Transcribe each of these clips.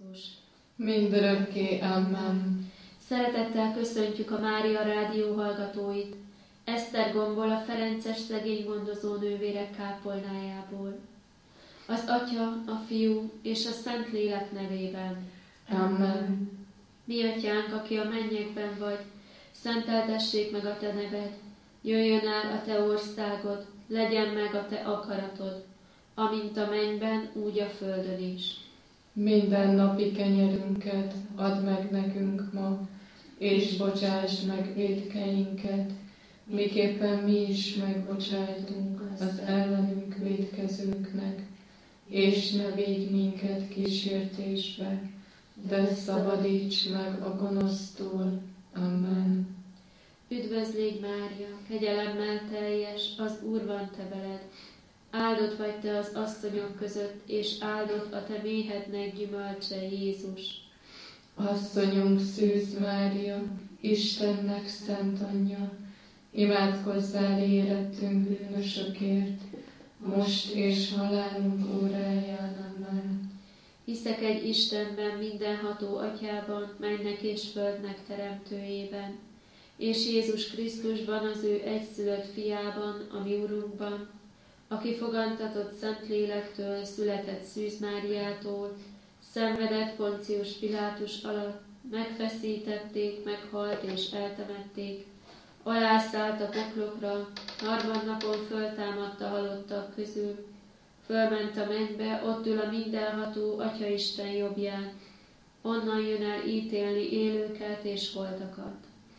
Krisztus. Mindörökké. Amen. Szeretettel köszöntjük a Mária Rádió hallgatóit, Esztergomból, a Ferences szegény gondozó nővérek kápolnájából. Az Atya, a Fiú és a Szentlélek nevében. Amen. Mi Atyánk, aki a mennyekben vagy, szenteltessék meg a Te neved, jöjjön el a Te országod, legyen meg a Te akaratod, amint a mennyben, úgy a földön is. Minden napi kenyerünket add meg nekünk ma, és bocsáss meg vétkeinket, miképpen mi is megbocsájtunk az ellenünk vétkezőknek, és ne védj minket kísértésbe, de szabadíts meg a gonosztól. Amen. Üdvözlégy Mária, kegyelemmel teljes, az Úr van te veled. Áldott vagy te az asszonyok között, és áldott a te méhednek gyümölcse, Jézus. Asszonyunk Szűz Mária, Istennek szent anyja, imádkozzál érettünk bűnösökért, most és halálunk óráján. Amen. Hiszek egy Istenben, mindenható Atyában, mennek és földnek teremtőjében, és Jézus Krisztusban, az ő egyszülött fiában, a mi Urunkban, aki fogantatott Szentlélektől, született Szűz Máriától, szenvedett Poncius Pilátus alatt, megfeszítették, meghalt és eltemették, alászállt a poklokra, harmadnapon föltámadt a halottak közül, fölment a mennybe, ott ül a mindenható Atyaisten jobbján, onnan jön el ítélni élőket és holtakat.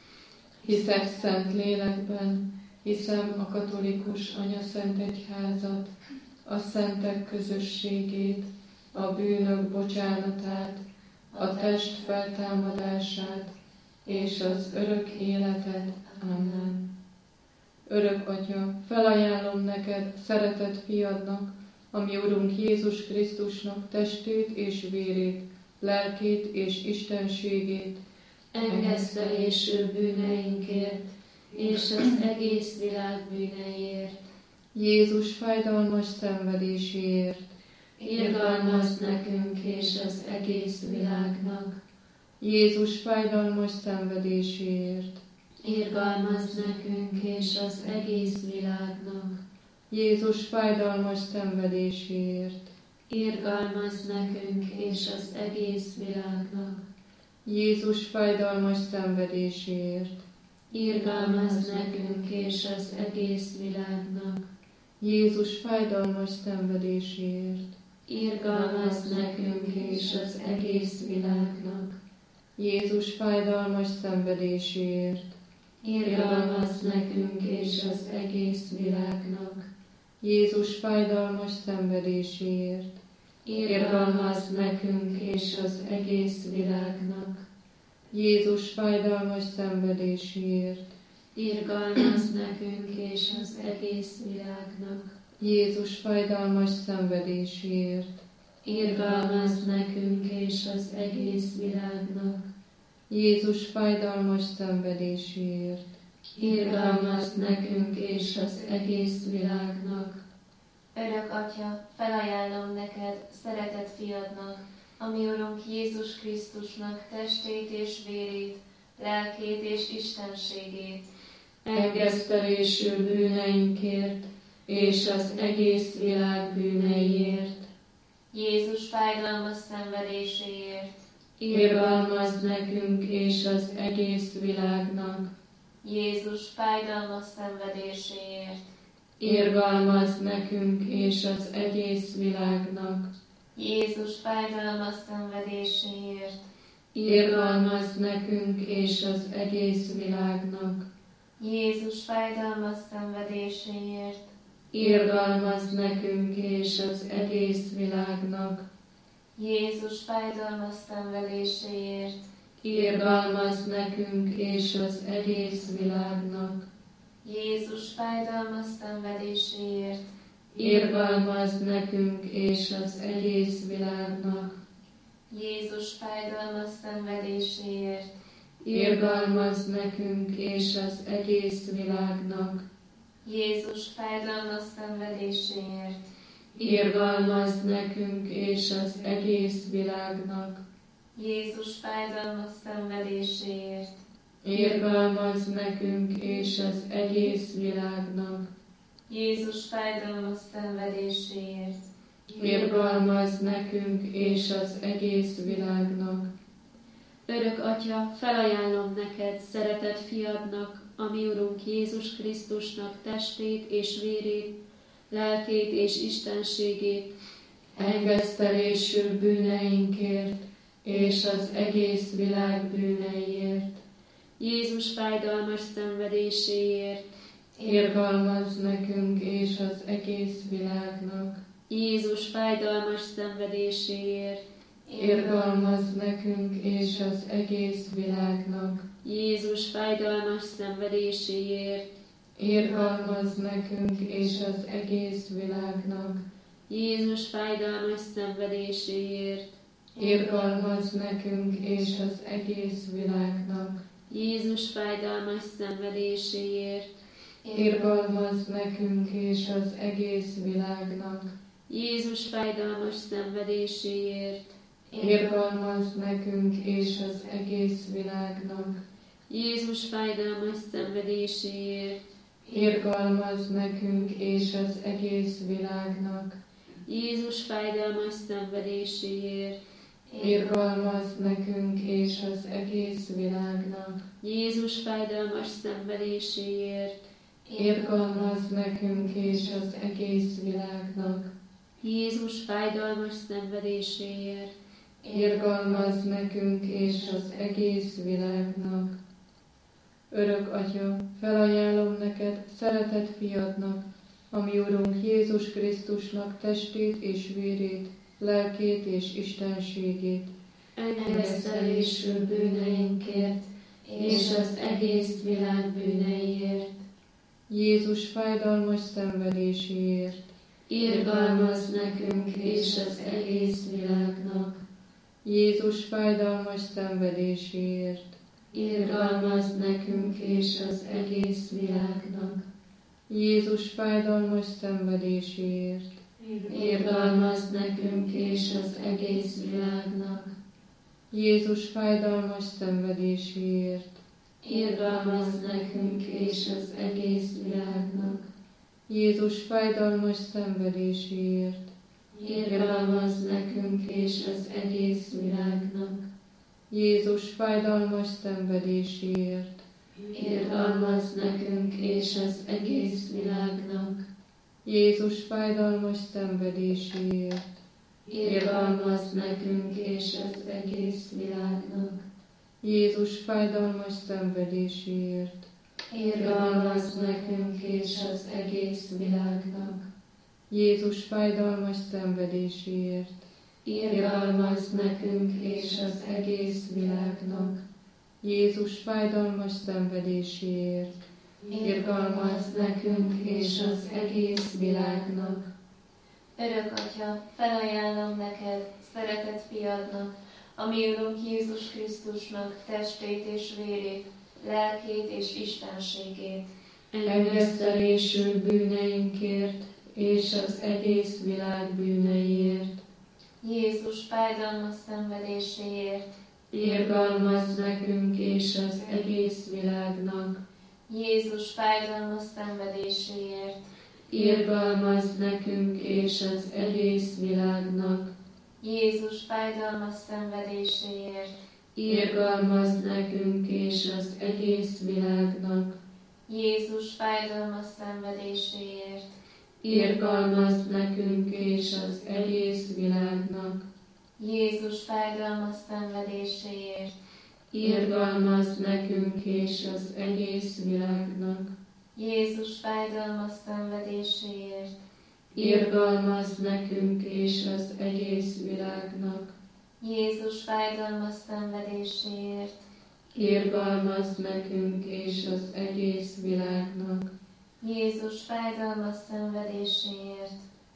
Hiszek szent lélekben, hiszem a katolikus anyaszent egyházat, a szentek közösségét, a bűnök bocsánatát, a test feltámadását és az örök életet. Amen. Örök Atya, felajánlom neked szeretett fiadnak, a mi Urunk Jézus Krisztusnak testét és vérét, lelkét és istenségét, engesztelésű bűneinkért, és az egész világ bűneiért. Jézus fájdalmas szenvedéséért, irgalmazz nekünk és az egész világnak. Jézus fájdalmas szenvedéséért, irgalmazz nekünk és az egész világnak. Jézus fájdalmas szenvedéséért, irgalmazz nekünk és az egész világnak. Jézus fájdalmas szenvedéséért, irgalmazz nekünk és az egész világnak. Jézus fájdalmas szenvedéséért, irgalmazz nekünk és az egész világnak. Jézus fájdalmas szenvedéséért, irgalmazz nekünk és az egész világnak. Jézus fájdalmas szenvedéséért, irgalmazz nekünk és az egész világnak. Jézus fájdalmas szenvedéséért, irgalmazz nekünk és az egész világnak. Jézus fájdalmas szenvedéséért, irgalmazz nekünk és az egész világnak. Jézus fájdalmas szenvedéséért, irgalmazz nekünk és az egész világnak. Örök Atya, felajánlom neked, szeretett fiadnak, a mi Urunk Jézus Krisztusnak testét és vérét, lelkét és istenségét, engesztelésű bűneinkért és az egész világ bűneiért. Jézus fájdalmas szenvedéséért, irgalmazz nekünk és az egész világnak. Jézus fájdalmas szenvedéséért, irgalmazz nekünk és az egész világnak. Jézus fájdalmas szenvedéséért, irgalmazz nekünk és az egész világnak. Jézus fájdalmas szenvedéséért, irgalmazz nekünk és az egész világnak. Jézus fájdalmas szenvedéséért, irgalmazz nekünk és az egész világnak. Jézus fájdalmas szenvedéséért, irgalmazz nekünk és az egész világnak. Jézus fájdalmas szenvedéséért, irgalmazz nekünk és az egész világnak. Jézus fájdalmas szenvedéséért, irgalmazz nekünk és az egész világnak. Jézus fájdalmas szenvedéséért, irgalmazz nekünk és az egész világnak. Jézus fájdalmas szenvedéséért, Irgalmazz nekünk és az egész világnak. Örök Atya, felajánlom neked, szeretett fiadnak, a mi Urunk Jézus Krisztusnak testét és vérét, lelkét és istenségét, Engesztelésül bűneinkért és az egész világ bűneiért. Jézus fájdalmas szenvedéséért, Irgalmazz nekünk és az egész világnak. Jézus fájdalmas szenvedéséért, Irgalmazz nekünk és az egész világnak. Jézus fájdalmas szenvedéséért, Irgalmazz nekünk és az egész világnak. Jézus fájdalmas szenvedéséért, Irgalmazz nekünk és az egész világnak. Jézus fájdalmas szenvedéséért, Irgalmazz nekünk és az egész világnak. Jézus fájdalmas szenvedéséért, Irgalmazz nekünk és az egész világnak. Jézus fájdalmas szenvedéséért, Irgalmazz nekünk és az egész világnak. Jézus fájdalmas szenvedéséért, Irgalmazz nekünk és az egész világnak. Jézus fájdalmas szenvedéséért, Irgalmazz nekünk és az egész világnak. Jézus fájdalmas szenvedéséért, Irgalmazz nekünk és az egész világnak. Örök Atya, felajánlom neked, szeretett fiadnak, a mi Urunk Jézus Krisztusnak testét és vérét, lelkét és istenségét, engesztelésül bűneinkért és az egész világ bűneiért, Jézus fájdalmas szenvedéséért, irgalmazz nekünk és az egész világnak, Jézus fájdalmas szenvedéséért, irgalmazz nekünk és az egész világnak, Jézus fájdalmas szenvedéséért, irgalmazz nekünk és az egész világnak, Jézus fájdalmas szenvedéséért, irgalmazz nekünk és az egész világnak, Jézus fájdalmas szenvedéséért, irgalmazz nekünk és az egész világnak, Jézus fájdalmas szenvedéséért, irgalmazz nekünk és az egész világnak, Jézus fájdalmas szenvedéséért, irgalmazz nekünk és az egész világnak, Jézus fájdalmas szenvedéséért, irgalmazz nekünk és az egész világnak, Jézus fájdalmas szenvedéséért, irgalmazz nekünk és az egész világnak, Jézus fájdalmas szenvedéséért, irgalmazz nekünk és az egész világnak. Örök Atya, felajánlom neked, szeretett fiadnak, a mi Urunk Jézus Krisztusnak testét és vérét, lelkét és istenségét, engesztelésül bűneinkért és az egész világ bűneiért, Jézus fájdalmas szenvedéséért, irgalmazz nekünk és az egész világnak, Jézus fájdalmas szenvedéséért, irgalmazz nekünk és az egész világnak, Jézus fájdalmas szenvedéséért, irgalmazz nekünk és az egész világnak, Jézus fájdalmas szenvedéséért, irgalmazz nekünk és az egész világnak, Jézus fájdalmas szenvedéséért, irgalmazz nekünk és az egész világnak, Jézus fájdalmas szenvedéséért, irgalmazz nekünk és az egész világnak, Jézus fájdalmas szenvedéséért, irgalmazz nekünk és az egész világnak, Jézus fájdalmas szenvedéséért,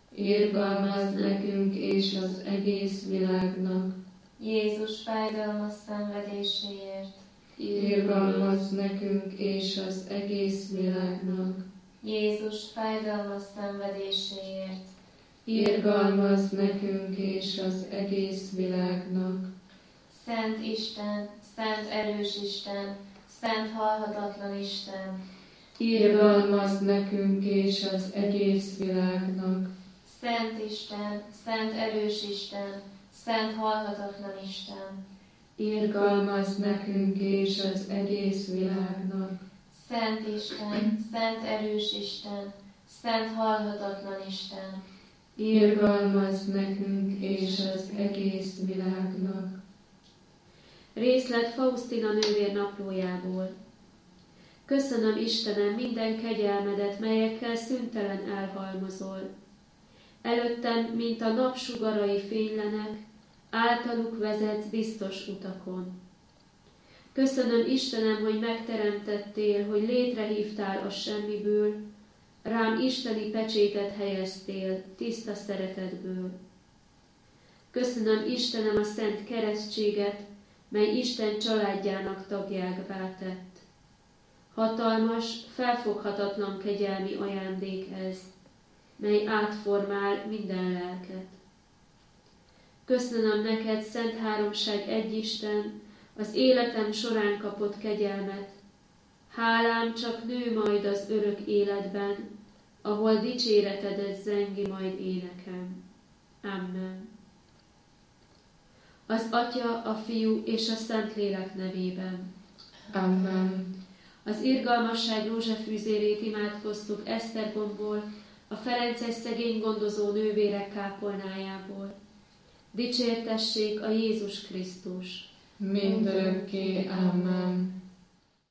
irgalmazz nekünk és az egész világnak, Jézus fájdalmas szenvedéséért, irgalmazz nekünk és az egész világnak, Jézus fájdalmas szenvedéséért, irgalmazz nekünk és az egész világnak, Szent Isten, szent erős Isten, szent halhatatlan Isten, irgalmazz nekünk és az egész világnak. Szent Isten, szent erős Isten, szent halhatatlan Isten, Irgalmazz nekünk és az egész világnak. Szent Isten, szent erős Isten, szent halhatatlan Isten, Irgalmazz nekünk és az egész világnak. Részlet Faustina nővér naplójából. Köszönöm, Istenem, minden kegyelmedet, melyekkel szüntelen elhalmozol. Előttem, mint a nap sugarai fénylenek, általuk vezetsz biztos utakon. Köszönöm, Istenem, hogy megteremtettél, hogy létrehívtál a semmiből, rám isteni pecsétet helyeztél, tiszta szeretetből. Köszönöm, Istenem, a szent keresztséget, mely Isten családjának tagjává tett. Hatalmas, felfoghatatlan kegyelmi ajándék ez, mely átformál minden lelket. Köszönöm neked, Szent Háromság egy Isten, az életem során kapott kegyelmet. Hálám csak nő majd az örök életben, ahol dicséretedet zengi majd énekem. Amen. Az Atya, a Fiú és a Szentlélek nevében. Amen. Az irgalmasság rózsafűzérét imádkoztuk Esztergomból, a ferences szegény gondozó nővérek kápolnájából. Dicsértessék a Jézus Krisztus! Mindörökké. Amen.